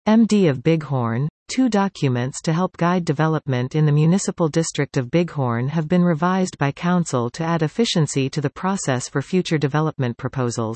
MD of Bighorn. 2 documents to help guide development in the municipal district of Bighorn have been revised by Council to add efficiency to the process for future development proposals.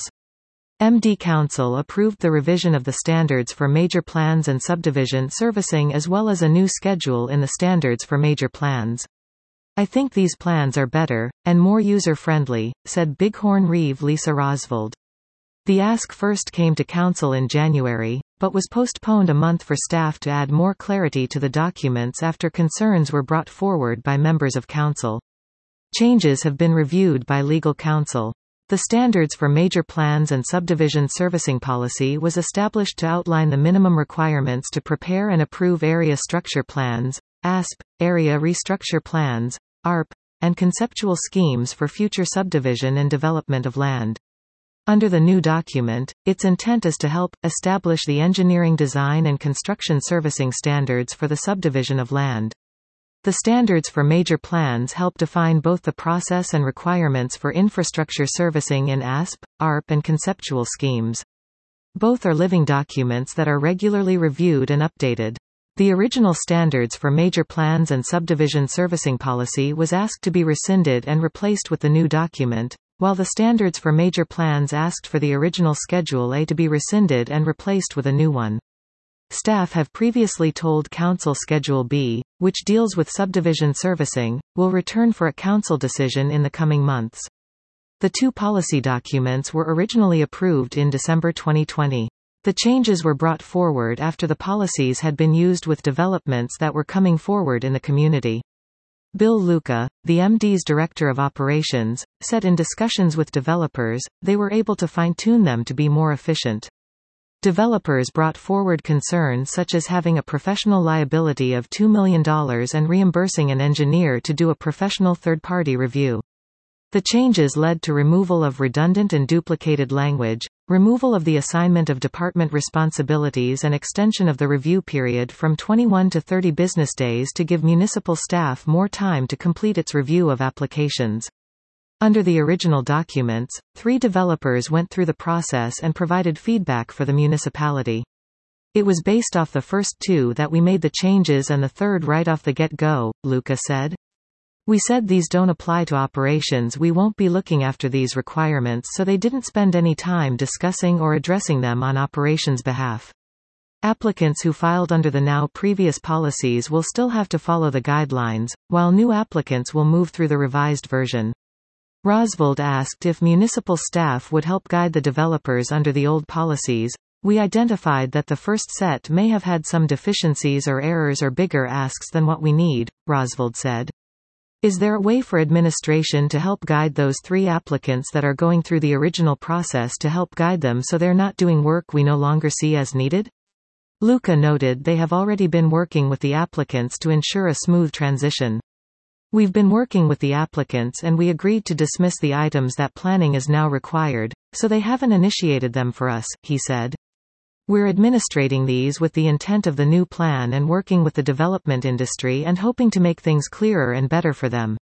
MD Council approved the revision of the standards for major plans and subdivision servicing as well as a new schedule in the standards for major plans. I think these plans are better, and more user-friendly, said Bighorn Reeve Lisa Rosvold. The ask first came to Council in January, but was postponed a month for staff to add more clarity to the documents after concerns were brought forward by members of Council. Changes have been reviewed by legal counsel. The standards for major plans and subdivision servicing policy was established to outline the minimum requirements to prepare and approve area structure plans, ASP, area restructure plans, ARP, and conceptual schemes for future subdivision and development of land. Under the new document, its intent is to help establish the engineering design and construction servicing standards for the subdivision of land. The standards for major plans help define both the process and requirements for infrastructure servicing in ASP, ARP and conceptual schemes. Both are living documents that are regularly reviewed and updated. The original standards for major plans and subdivision servicing policy was asked to be rescinded and replaced with the new document, while the standards for major plans asked for the original Schedule A to be rescinded and replaced with a new one. Staff have previously told Council Schedule B, which deals with subdivision servicing, will return for a Council decision in the coming months. The 2 policy documents were originally approved in December 2020. The changes were brought forward after the policies had been used with developments that were coming forward in the community. Bill Luca, the MD's Director of Operations, said in discussions with developers, they were able to fine-tune them to be more efficient. Developers brought forward concerns such as having a professional liability of $2 million and reimbursing an engineer to do a professional third-party review. The changes led to removal of redundant and duplicated language, removal of the assignment of department responsibilities and extension of the review period from 21 to 30 business days to give municipal staff more time to complete its review of applications. Under the original documents, 3 developers went through the process and provided feedback for the municipality. It was based off the first 2 that we made the changes and the third right off the get-go, Luca said. We said these don't apply to operations, we won't be looking after these requirements, so they didn't spend any time discussing or addressing them on operations' behalf. Applicants who filed under the now previous policies will still have to follow the guidelines, while new applicants will move through the revised version. Rosvold asked if municipal staff would help guide the developers under the old policies. We identified that the first set may have had some deficiencies or errors or bigger asks than what we need, Rosvold said. Is there a way for administration to help guide those 3 applicants that are going through the original process to help guide them so they're not doing work we no longer see as needed? Luca noted they have already been working with the applicants to ensure a smooth transition. We've been working with the applicants and we agreed to dismiss the items that planning is now required, so they haven't initiated them for us, he said. We're administrating these with the intent of the new plan and working with the development industry and hoping to make things clearer and better for them.